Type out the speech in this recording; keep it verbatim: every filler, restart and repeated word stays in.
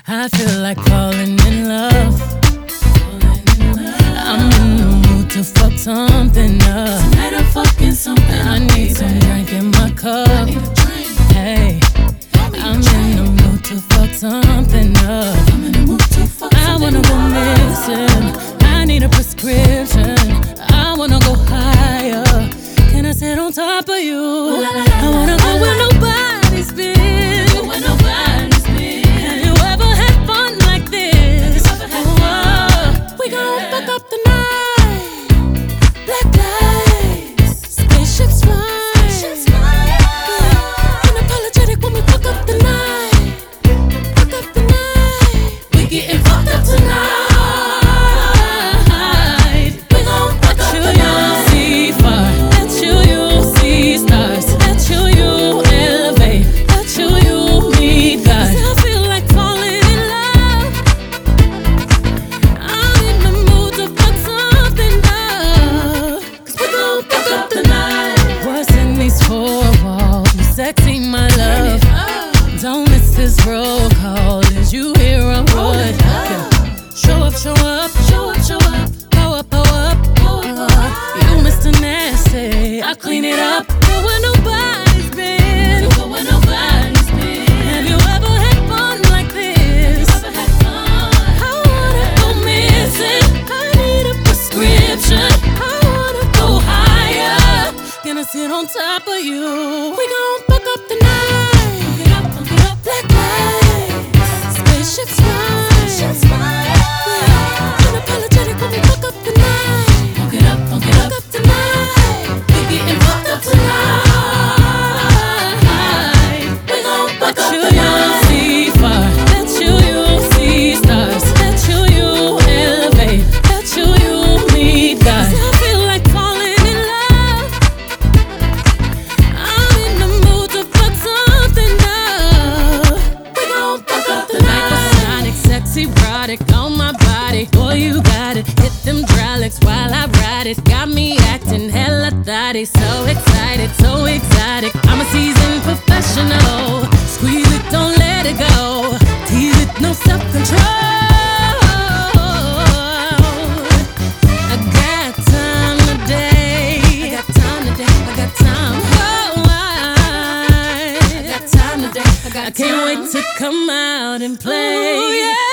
I feel like falling in love. I'm in the mood to fuck something up. Tonight I'm fucking something. I need some drink in my cup. Hey, I'm in the mood to fuck something up. I'm in the mood to fuck I wanna go missing. I need a prescription. I wanna go higher. Can I sit on top of you? I wanna go where nobody's been. Where nobody's been. Have you ever had fun like this? Oh, we gon' fuck up the night. Black lights, spaceships fly. Unapologetic when we fuck up the night. Fuck up the night. We getting fucked up tonight. We gon' fuck up the night. See far, let you, you see stars. Let you, you elevate. Let you, you meet God. 'Cause I feel like falling in love. I'm in the mood to fuck something up. 'Cause we gon' fuck up the night. What's in these four walls? You sexy, my love. Don't miss this roll call. Did you hear a word? Show up, show up, show up, show up. Pow up, pow up, pow up. You Mister Nasty, I clean it up. Go where nobody's been. Go where nobody's been. Have you ever had fun like this? Ever had fun? I wanna go missing. I need a prescription. I wanna go higher. Gonna sit on top of you. We gon' fuck up the night. Funk it up, funk it up. Black lights, spaceships fly. Spaceships fly. Unapologetic when we fuck up the night. Funk it up, funk it Fuck up. up the night. We getting fucked up tonight. We gon' fuck up the night. See far, let you, you see stars. Let you, you elevate. Let you, you meet God. 'Cause I feel like falling in love. I'm in the mood to fuck something up. We gon' fuck up the Like a night. sonic, sexy, erotic on my body. Boy, you got it. Hit them hydraulics while I ride it. Got me acting hella thotty. So excited, so exotic. I'm a seasoned professional. Squeeze it, don't let it go. Tease it, no self-control. I got time today. I got time today. I got time. Oh, I, I got time today. I got I can't time. wait to come out and play. Ooh, yeah.